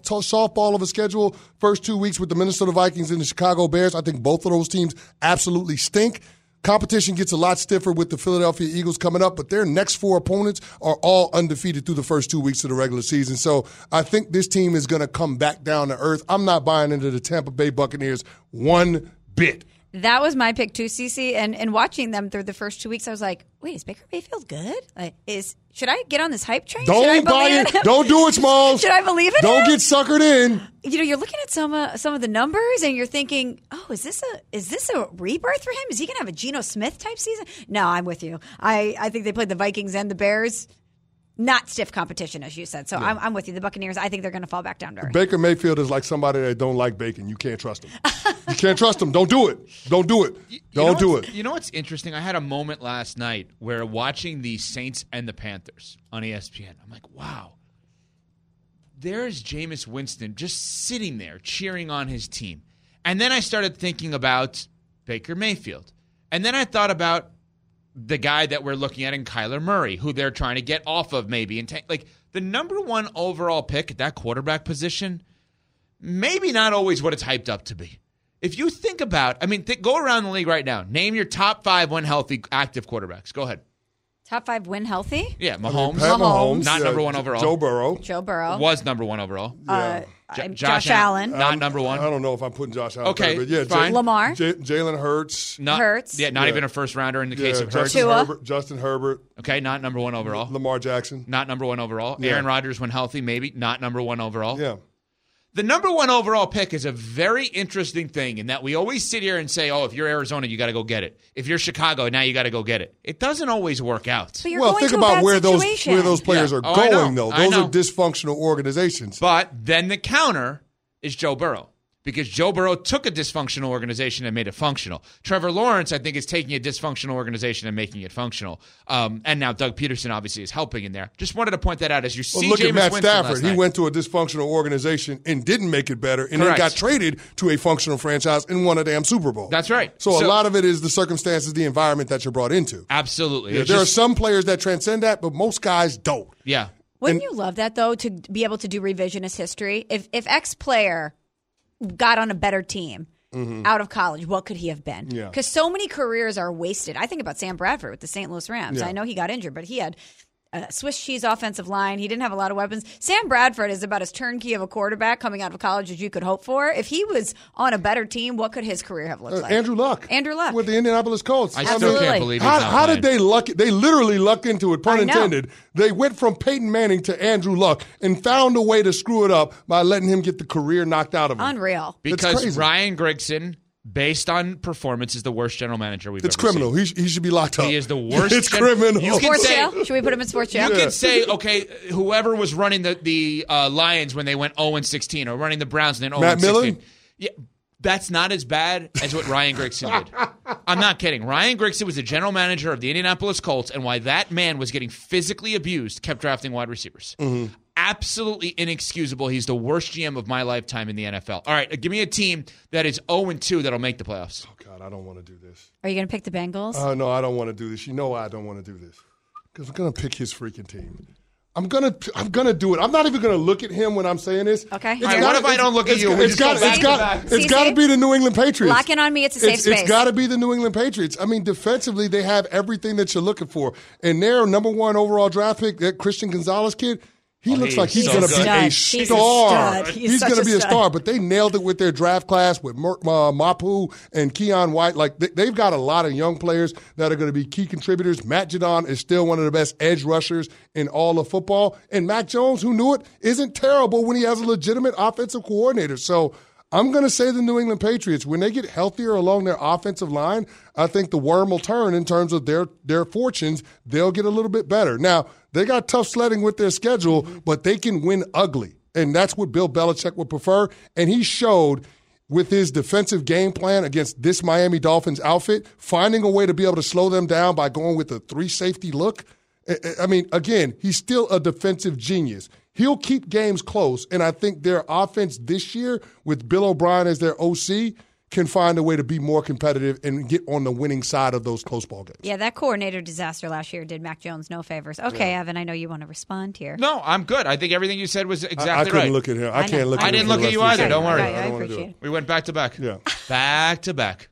of a schedule first 2 weeks with the Minnesota Vikings and the Chicago Bears. I think both of those teams absolutely stink. Competition gets a lot stiffer with the Philadelphia Eagles coming up, but their next four opponents are all undefeated through the first 2 weeks of the regular season. So I think this team is going to come back down to earth. I'm not buying into the Tampa Bay Buccaneers one bit. That was my pick too, Cece. And watching them through the first 2 weeks, I was like, wait, is Baker Mayfield good? Should I get on this hype train? Don't buy it. Don't do it, Smalls. Should I believe it? Don't get suckered in. You know, you're looking at some of the numbers, and you're thinking, oh, is this a rebirth for him? Is he going to have a Geno Smith type season? No, I'm with you. I think they played the Vikings and the Bears. Not stiff competition, as you said. So yeah. I'm with you. The Buccaneers, I think they're going to fall back down to earth. Baker Mayfield is like somebody that don't like bacon. You can't trust him. You can't trust him. Don't do it. Don't do it. Don't do it. You know what's interesting? I had a moment last night where watching the Saints and the Panthers on ESPN, I'm like, wow. There's Jameis Winston just sitting there cheering on his team. And then I started thinking about Baker Mayfield. And then I thought about the guy that we're looking at in Kyler Murray, who they're trying to get off of maybe. And like the number one overall pick at that quarterback position, maybe not always what it's hyped up to be. If you think about, go around the league right now. Name your top 5 when healthy active quarterbacks. Go ahead. Top 5 when healthy? Yeah, Mahomes. Mahomes. Not number one overall. Joe Burrow. Joe Burrow. Was number one overall. Josh Allen. Not number one. I don't know if I'm putting Josh Allen. Okay, but yeah, fine. Lamar. Jalen Hurts. Hurts. Yeah, not even a first rounder in the case of Hurts. Justin Herbert. Okay, not number one overall. Lamar Jackson. Not number one overall. Yeah. Aaron Rodgers, when healthy, maybe. Not number one overall. Yeah. The number one overall pick is a very interesting thing in that we always sit here and say, oh, if you're Arizona, you got to go get it. If you're Chicago, now you got to go get it. It doesn't always work out. Well, think about where those players are going, though. Those are dysfunctional organizations. But then the counter is Joe Burrow. Because Joe Burrow took a dysfunctional organization and made it functional. Trevor Lawrence, I think, is taking a dysfunctional organization and making it functional. And now Doug Peterson obviously is helping in there. Just wanted to point that out as you see. Look Jameis at Matt Winston Stafford. He went to a dysfunctional organization and didn't make it better, and then got traded to a functional franchise and won a damn Super Bowl. That's right. So a lot of it is the circumstances, the environment that you're brought into. Absolutely. Yeah, there are some players that transcend that, but most guys don't. Yeah. Wouldn't you love that, though, to be able to do revisionist history? If X player got on a better team out of college, what could he have been? Because so many careers are wasted. I think about Sam Bradford with the St. Louis Rams. I know he got injured, but he had a Swiss cheese offensive line. He didn't have a lot of weapons. Sam Bradford is about as turnkey of a quarterback coming out of college as you could hope for. If he was on a better team, what could his career have looked like? Andrew Luck with the Indianapolis Colts. I still can't believe how did they luck? They literally luck into it, pun intended. They went from Peyton Manning to Andrew Luck and found a way to screw it up by letting him get the career knocked out of him. Unreal. Because Ryan Grigson, based on performance, is the worst general manager we've ever seen. It's criminal. He should be locked up. He is the worst. It's criminal. Sports jail? Should we put him in sports jail? You could say, okay, whoever was running the Lions when they went 0-16 or running the Browns and then 0-16. Matt Millen? Yeah, that's not as bad as what Ryan Grigson did. I'm not kidding. Ryan Grigson was the general manager of the Indianapolis Colts, and why that man was getting physically abused, kept drafting wide receivers. Absolutely inexcusable. He's the worst GM of my lifetime in the NFL. All right, give me a team that is 0-2 that'll make the playoffs. Oh, God, I don't want to do this. Are you going to pick the Bengals? No, I don't want to do this. You know why I don't want to do this? Because I'm going to pick his freaking team. I'm gonna do it. I'm not even gonna look at him when I'm saying this. Okay. All right, what if I don't look at you? It's got to be the New England Patriots. Lock in on me. It's a safe space. It's got to be the New England Patriots. I mean, defensively, they have everything that you're looking for. And their number one overall draft pick, that Christian Gonzalez kid, he looks like he's going to be a star. He's going to be a star. But they nailed it with their draft class with Mapu and Keon White. Like they've got a lot of young players that are going to be key contributors. Matt Judon is still one of the best edge rushers in all of football. And Mac Jones, who knew it, isn't terrible when he has a legitimate offensive coordinator. So I'm going to say the New England Patriots, when they get healthier along their offensive line, I think the worm will turn in terms of their fortunes. They'll get a little bit better. Now, they got tough sledding with their schedule, but they can win ugly. And that's what Bill Belichick would prefer. And he showed with his defensive game plan against this Miami Dolphins outfit, finding a way to be able to slow them down by going with a 3-safety look. I mean, again, he's still a defensive genius. He'll keep games close, and I think their offense this year, with Bill O'Brien as their OC, can find a way to be more competitive and get on the winning side of those close ball games. Yeah, that coordinator disaster last year did Mac Jones no favors. Okay, Evan, I know you want to respond here. No, I'm good. I think everything you said was exactly right. I couldn't look at him. I can't look at him. I didn't look at you either. Don't worry. I appreciate it. We went back to back. Yeah. Back to back.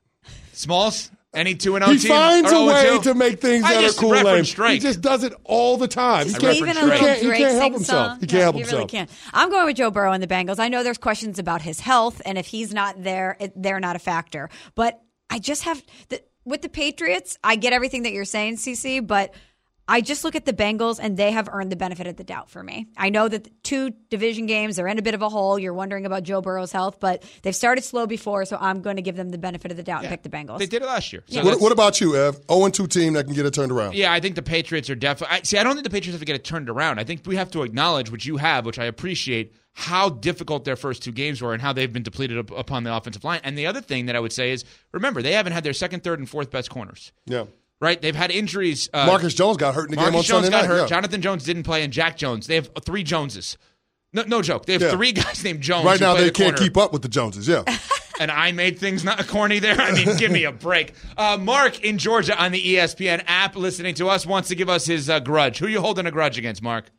Smalls? Any 2-0 team? He finds a way to make things that are cool lame. Drake. He just does it all the time. He can't help himself. He can't help himself. He really can't. I'm going with Joe Burrow and the Bengals. I know there's questions about his health, and if he's not there, they're not a factor. But I just have with the Patriots, I get everything that you're saying, CC, but I just look at the Bengals, and they have earned the benefit of the doubt for me. I know that the 2 division games, they're in a bit of a hole. You're wondering about Joe Burrow's health, but they've started slow before, so I'm going to give them the benefit of the doubt and pick the Bengals. They did it last year. So what about you, Ev? 0-2 team that can get it turned around. Yeah, I think the Patriots are definitely. I don't think the Patriots have to get it turned around. I think we have to acknowledge, which you have, which I appreciate, how difficult their first 2 games were and how they've been depleted upon the offensive line. And the other thing that I would say is, remember, they haven't had their second, third, and fourth best corners. Yeah. Right? They've had injuries. Marcus Jones got hurt in the game on Sunday night. Marcus Jones got hurt. Yeah. Jonathan Jones didn't play, and Jack Jones. They have 3 Joneses. No joke. They have 3 guys named Jones. Right now, they can't keep up with the Joneses, yeah. And I made things not corny there. I mean, give me a break. Mark in Georgia on the ESPN app listening to us wants to give us his grudge. Who are you holding a grudge against, Mark?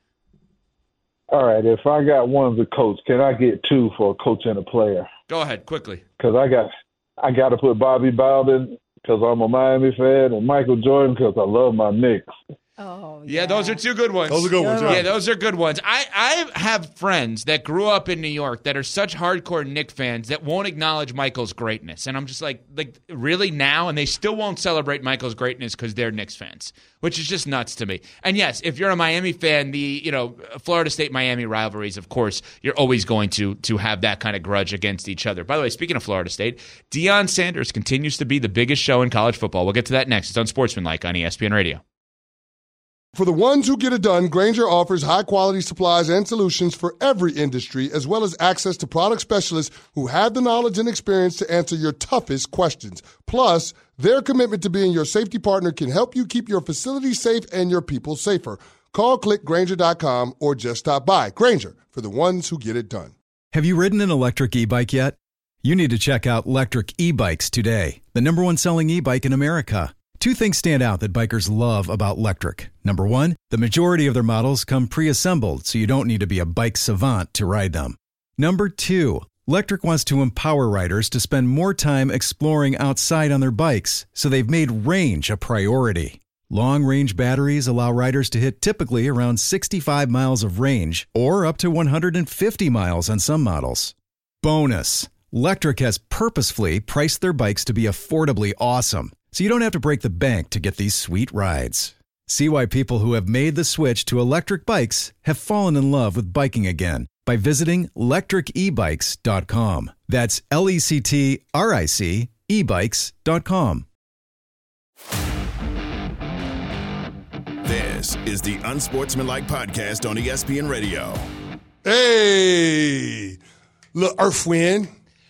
All right, if I got one as a coach, can I get 2 for a coach and a player? Go ahead, quickly. Because I got to put Bobby Bowden because I'm a Miami fan, and Michael Jordan because I love my Knicks. Oh, yeah, those are two good ones. Those are good ones, yeah. Yeah, those are good ones. I have friends that grew up in New York that are such hardcore Knicks fans that won't acknowledge Michael's greatness. And I'm just like, really now? And they still won't celebrate Michael's greatness because they're Knicks fans, which is just nuts to me. And yes, if you're a Miami fan, the Florida State-Miami rivalries, of course, you're always going to have that kind of grudge against each other. By the way, speaking of Florida State, Deion Sanders continues to be the biggest show in college football. We'll get to that next. It's Unsportsmanlike on ESPN Radio. For the ones who get it done, Grainger offers high-quality supplies and solutions for every industry, as well as access to product specialists who have the knowledge and experience to answer your toughest questions. Plus, their commitment to being your safety partner can help you keep your facility safe and your people safer. Call clickgrainger.com or just stop by. Grainger, for the ones who get it done. Have you ridden an electric e-bike yet? You need to check out Lectric E-Bikes today, the #1 selling e-bike in America. Two things stand out that bikers love about Lectric. Number one, the majority of their models come pre-assembled, so you don't need to be a bike savant to ride them. Number two, Lectric wants to empower riders to spend more time exploring outside on their bikes, so they've made range a priority. Long-range batteries allow riders to hit typically around 65 miles of range, or up to 150 miles on some models. Bonus, Lectric has purposefully priced their bikes to be affordably awesome, so you don't have to break the bank to get these sweet rides. See why people who have made the switch to electric bikes have fallen in love with biking again by visiting lectricebikes.com. That's LECTRIC ebikes.com. This is the Unsportsmanlike Podcast on ESPN Radio. Hey, little Earth, Wind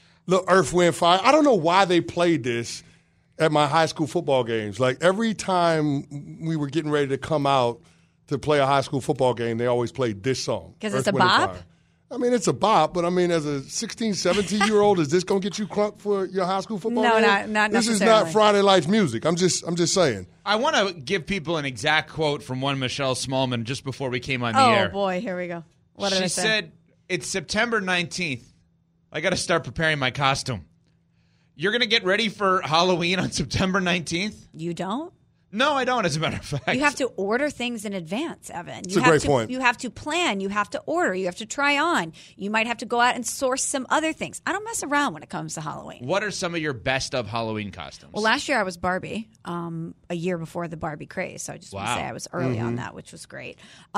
Fire. I don't know why they played this at my high school football games. Like, every time we were getting ready to come out to play a high school football game, they always played this song. Because it's a bop? I mean, it's a bop, but I mean, as a 16, 17-year-old, is this going to get you crunk for your high school football game? No, not necessarily. This is not Friday Lights music. I'm just saying. I want to give people an exact quote from one Michelle Smallman just before we came on the air. Oh, boy, here we go. What did I say? She said, it's September 19th. I got to start preparing my costume. You're going to get ready for Halloween on September 19th? You don't? No, I don't, as a matter of fact. You have to order things in advance, Evan. That's a great point. You have to plan. You have to order. You have to try on. You might have to go out and source some other things. I don't mess around when it comes to Halloween. What are some of your best of Halloween costumes? Well, last year I was Barbie, a year before the Barbie craze. So I just want to say I was early on that, which was great.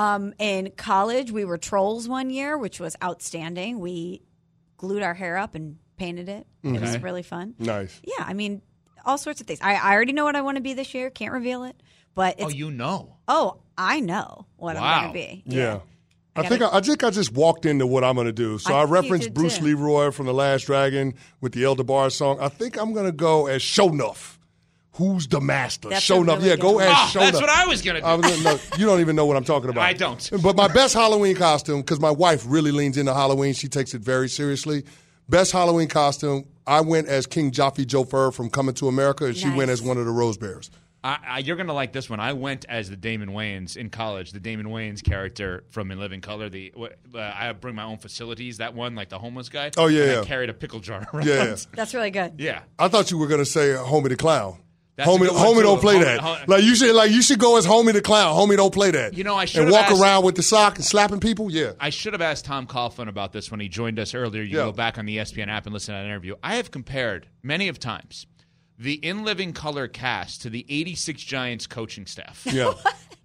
In college, we were Trolls one year, which was outstanding. We glued our hair up and painted it. It was really fun. Nice. Yeah, I mean, all sorts of things. I already know what I want to be this year. Can't reveal it. But it's, you know. Oh, I know what I'm going to be. Yeah. I think I just walked into what I'm going to do. So I referenced Bruce Leroy from The Last Dragon with the El DeBarge song. I think I'm going to go as Sho'nuff. Who's the master? Sho'nuff. Really go as Sho'nuff. That's what I was going to do. No, you don't even know what I'm talking about. I don't. But my best Halloween costume, because my wife really leans into Halloween. She takes it very seriously. Best Halloween costume, I went as King Jaffe Joffer from Coming to America, and she went as one of the Rose Bears. You're going to like this one. I went as the Damon Wayans in college, the Damon Wayans character from In Living Color. I bring my own facilities, that one, like the homeless guy. Oh, yeah, I carried a pickle jar around. Yeah. That's really good. Yeah. I thought you were going to say Homie the Clown. Homie don't play that. You should go as Homie the Clown. Homie don't play that. You know, I should and walk around with the sock and slapping people. Yeah, I should have asked Tom Coughlin about this when he joined us earlier. You go back on the ESPN app and listen to that interview. I have compared many of times the In Living Color cast to the '86 Giants coaching staff. Yeah.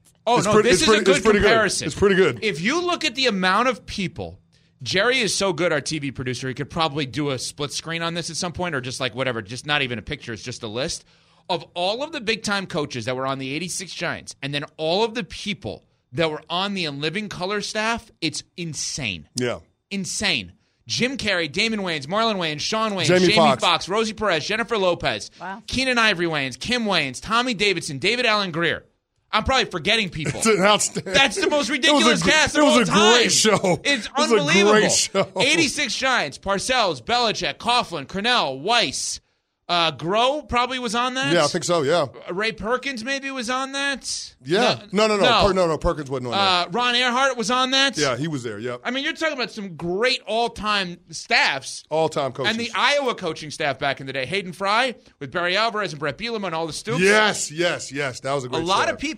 This is a good comparison. It's pretty good. If you look at the amount of people. Jerry is so good, our TV producer. He could probably do a split screen on this at some point, or just like whatever, just not even a picture. It's just a list of all of the big-time coaches that were on the 86 Giants, and then all of the people that were on the In Living Color staff. It's insane. Yeah. Insane. Jim Carrey, Damon Wayans, Marlon Wayans, Sean Wayans, Jamie Foxx, Rosie Perez, Jennifer Lopez, Keenan Ivory Wayans, Kim Wayans, Tommy Davidson, David Allen Greer. I'm probably forgetting people. That's the most ridiculous cast of all time. It was a great show. It's unbelievable. A great show. 86 Giants, Parcells, Belichick, Coughlin, Cornell, Weiss. Groh probably was on that. Yeah, I think so, yeah. Ray Perkins maybe was on that. Yeah. No. Perkins wasn't on that. Ron Earhart was on that. Yeah, he was there, yeah. I mean, you're talking about some great all-time staffs. All-time coaches. And the Iowa coaching staff back in the day. Hayden Fry with Barry Alvarez and Brett Bielema and all the Stoops. Yes. That was a great A lot staff. of people.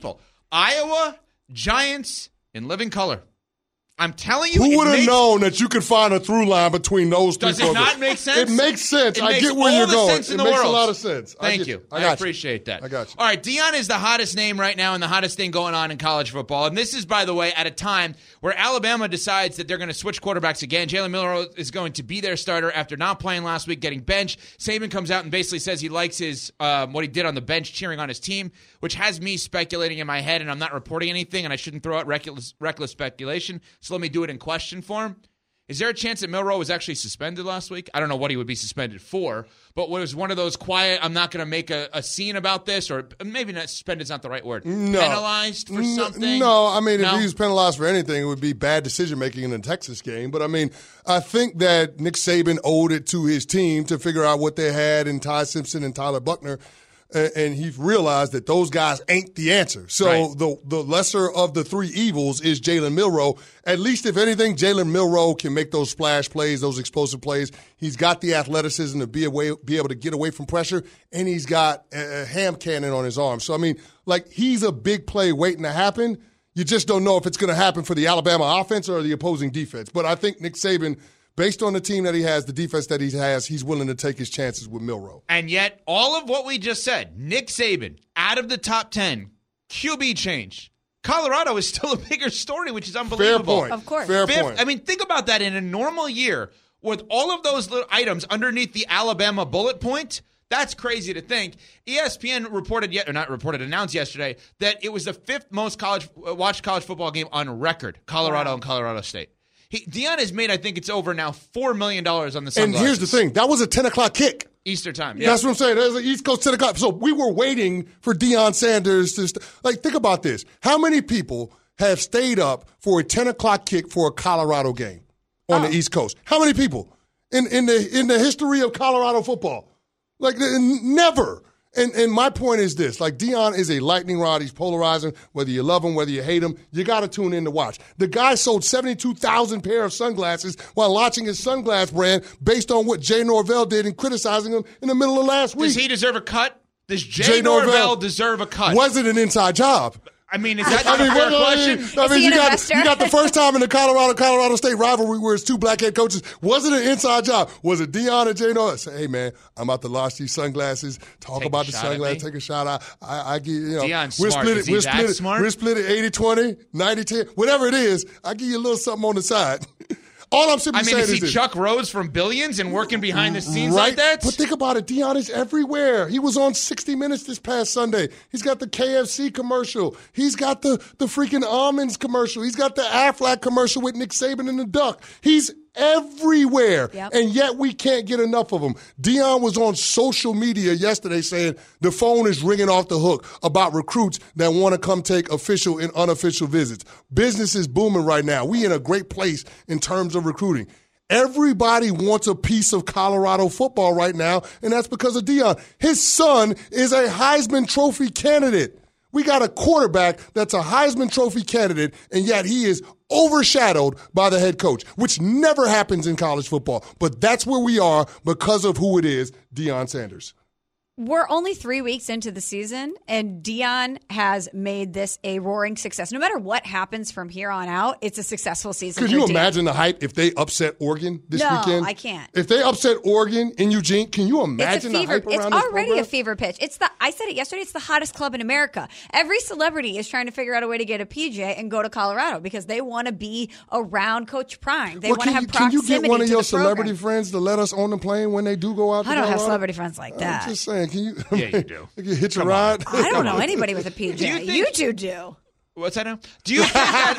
Iowa Giants in living color. I'm telling you, who would have known that you could find a through line between those two? Does it not make sense? It makes sense. I get where you're going. It makes a lot of sense. Thank you. I appreciate that. I got you. All right, Deion is the hottest name right now and the hottest thing going on in college football. And this is, by the way, at a time where Alabama decides that they're going to switch quarterbacks again. Jalen Milroe is going to be their starter after not playing last week, getting benched. Saban comes out and basically says he likes his what he did on the bench, cheering on his team, which has me speculating in my head, and I'm not reporting anything, and I shouldn't throw out reckless speculation. So let me do it in question form. Is there a chance that Milroe was actually suspended last week? I don't know what he would be suspended for, but was one of those quiet, I'm not going to make a scene about this, or maybe not suspended is not the right word. No. Penalized for something? No, I mean, if he was penalized for anything, it would be bad decision-making in the Texas game. But, I mean, I think that Nick Saban owed it to his team to figure out what they had in Ty Simpson and Tyler Buchner. And he realized that those guys ain't the answer. So right. the lesser of the three evils is Jalen Milroe. At least, if anything, Jalen Milroe can make those splash plays, those explosive plays. He's got the athleticism to be able to get away from pressure, and he's got a ham cannon on his arm. So, I mean, like, he's a big play waiting to happen. You just don't know if it's going to happen for the Alabama offense or the opposing defense. But I think Nick Saban, based on the team that he has, the defense that he has, he's willing to take his chances with Milroe. And yet, all of what we just said, Nick Saban, out of the top 10, QB change. Colorado is still a bigger story, which is unbelievable. Fair point. Of course. Fair point. I mean, think about that in a normal year with all of those little items underneath the Alabama bullet point. That's crazy to think. ESPN announced yesterday that it was the fifth most watched college football game on record, Colorado and Colorado State. Deion has made, I think it's over now, $4 million on the sunglasses. And here's the thing. That was a 10 o'clock kick. Easter time. Yeah. That's what I'm saying. There's an East Coast 10 o'clock. So we were waiting for Deion Sanders to think about this. How many people have stayed up for a 10 o'clock kick for a Colorado game on the East Coast? How many people in the history of Colorado football? Like, never. And my point is this, like, Deion is a lightning rod. He's polarizing. Whether you love him, whether you hate him, you got to tune in to watch. The guy sold 72,000 pair of sunglasses while launching his sunglass brand based on what Jay Norvell did and criticizing him in the middle of last week. Does he deserve a cut? Does Jay Norvell deserve a cut? Was it an inside job? I mean, is that not a fair question? I mean, you got the first time in the Colorado State rivalry where it's two black head coaches. Was it an inside job? Was it Deion and Jay Norvell? Say, hey, man, I'm about to launch these sunglasses. Talk about the sunglasses. Take a shot. I give you. Deion's smart. Is he that smart? We're split it 80-20, 90-10, whatever it is. I give you a little something on the side. All I'm simply saying is he Chuck Rhodes from Billions and working behind the scenes like that? But think about it. Deion is everywhere. He was on 60 Minutes this past Sunday. He's got the KFC commercial. He's got the freaking almonds commercial. He's got the Aflac commercial with Nick Saban and the Duck. He's everywhere, and yet we can't get enough of him. Deion was on social media yesterday saying the phone is ringing off the hook about recruits that want to come take official and unofficial visits. Business is booming right now. We in a great place in terms of recruiting. Everybody wants a piece of Colorado football right now, and that's because of Deion. His son is a Heisman Trophy candidate. We got a quarterback that's a Heisman Trophy candidate, and yet he is overshadowed by the head coach, which never happens in college football. But that's where we are because of who it is, Deion Sanders. We're only 3 weeks into the season, and Deion has made this a roaring success. No matter what happens from here on out, it's a successful season. Could you imagine the hype if they upset Oregon this weekend? No, I can't. If they upset Oregon in Eugene, can you imagine the hype around this program? It's already a fever pitch. I said it yesterday, it's the hottest club in America. Every celebrity is trying to figure out a way to get a PJ and go to Colorado because they want to be around Coach Prime. They want to have proximity to the Can you get one of your program. celebrity friends to let us on the plane when they do go out to Colorado? I don't have celebrity friends like that. I'm just saying. Can you? Yeah, you do. You hit your ride. I don't know anybody with a PJ. You two do. What's that now? Do you think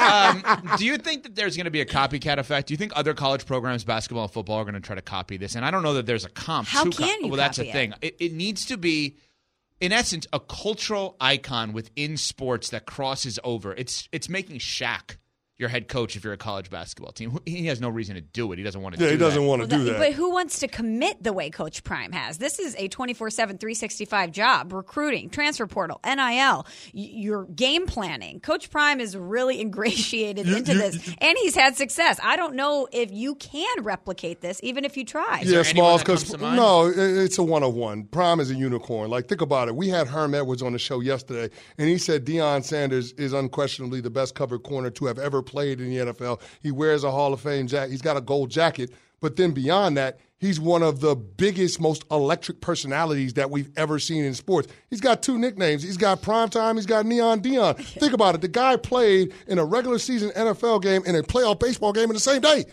that? Do you think that there's going to be a copycat effect? Do you think other college programs, basketball and football, are going to try to copy this? And I don't know that there's a comp. How can you? Well, that's the thing. It needs to be, in essence, a cultural icon within sports that crosses over. It's making Shaq. your head coach if you're a college basketball team. He has no reason to do it. He doesn't want to do that. Yeah, he doesn't want to do that. But who wants to commit the way Coach Prime has? This is a 24/7, 365 job. Recruiting, transfer portal, NIL, your game planning. Coach Prime is really ingratiated into this, and he's had success. I don't know if you can replicate this, even if you try. Yeah, Smalls, because no, it's a one-on-one. Prime is a unicorn. Like, think about it. We had Herm Edwards on the show yesterday, and he said Deion Sanders is unquestionably the best covered corner to have ever played in the NFL. He wears a Hall of Fame jacket. He's got a gold jacket. But then beyond that, he's one of the biggest, most electric personalities that we've ever seen in sports. He's got 2 nicknames. He's got Primetime. He's got Neon Deion. Think about it. The guy played in a regular season NFL game and a playoff baseball game in the same day.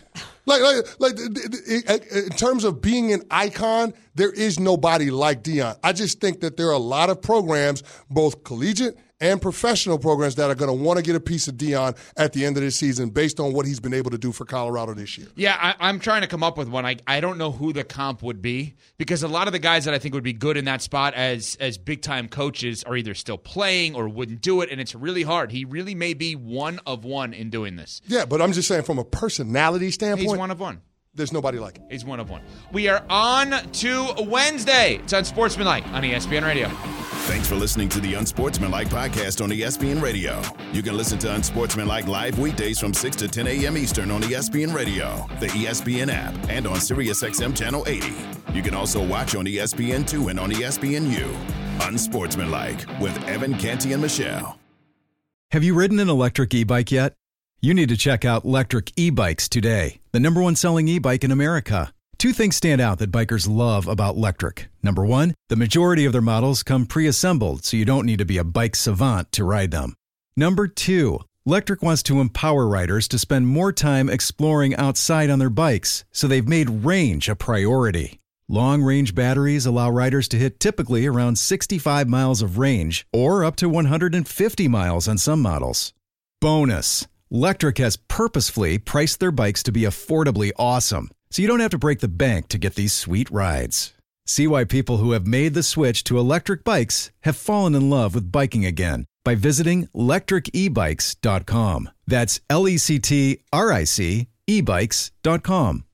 In terms of being an icon, there is nobody like Deion. I just think that there are a lot of programs, both collegiate and professional programs, that are going to want to get a piece of Deion at the end of this season based on what he's been able to do for Colorado this year. Yeah, I'm trying to come up with one. I don't know who the comp would be, because a lot of the guys that I think would be good in that spot as big-time coaches are either still playing or wouldn't do it, and it's really hard. He really may be one of one in doing this. Yeah, but I'm just saying from a personality standpoint. He's one of one. There's nobody like him. He's one of one. We are on to Wednesday. It's Unsportsmanlike on ESPN Radio. Thanks for listening to the Unsportsmanlike podcast on ESPN Radio. You can listen to Unsportsmanlike live weekdays from 6 to 10 a.m. Eastern on ESPN Radio, the ESPN app, and on SiriusXM Channel 80. You can also watch on ESPN2 and on ESPNU. Unsportsmanlike with Evan, Canty, and Michelle. Have you ridden an electric e-bike yet? You need to check out Lectric E-Bikes today, the #1 selling e-bike in America. 2 things stand out that bikers love about Lectric. Number 1, the majority of their models come pre-assembled, so you don't need to be a bike savant to ride them. Number 2, Lectric wants to empower riders to spend more time exploring outside on their bikes, so they've made range a priority. Long-range batteries allow riders to hit typically around 65 miles of range, or up to 150 miles on some models. Bonus! Lectric has purposefully priced their bikes to be affordably awesome, so you don't have to break the bank to get these sweet rides. See why people who have made the switch to electric bikes have fallen in love with biking again by visiting lectricebikes.com. That's LECTRIC ebikes.com.